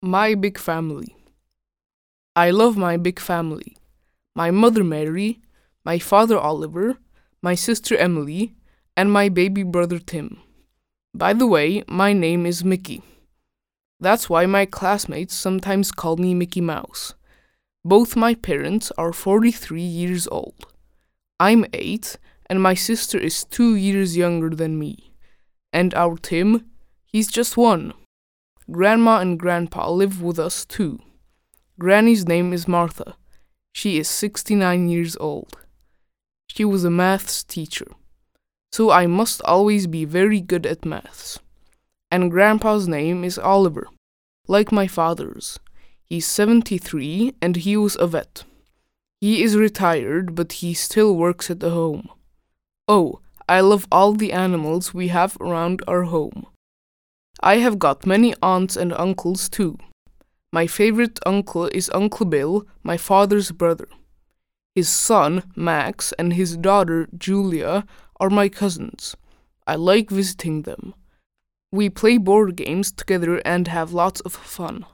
My big family. I love my big family. My mother Mary, my father Oliver, my sister Emily, and my baby brother Tim. By the way, my name is Mickey. That's why my classmates sometimes call me Mickey Mouse. Both my parents are 43 years old. I'm 8, and my sister is 2 years younger than me. And our Tim, he's just 1. Grandma and Grandpa live with us too. Granny's name is Martha. She is 69 years old. She was a maths teacher, so I must always be very good at maths. And Grandpa's name is Oliver, like my father's. He's 73 and he was a vet. He is retired, but he still works at the home. Oh, I love all the animals we have around our home. I have got many aunts and uncles too. My favorite uncle is Uncle Bill, my father's brother. His son, Max, and his daughter, Julia, are my cousins. I like visiting them. We play board games together and have lots of fun.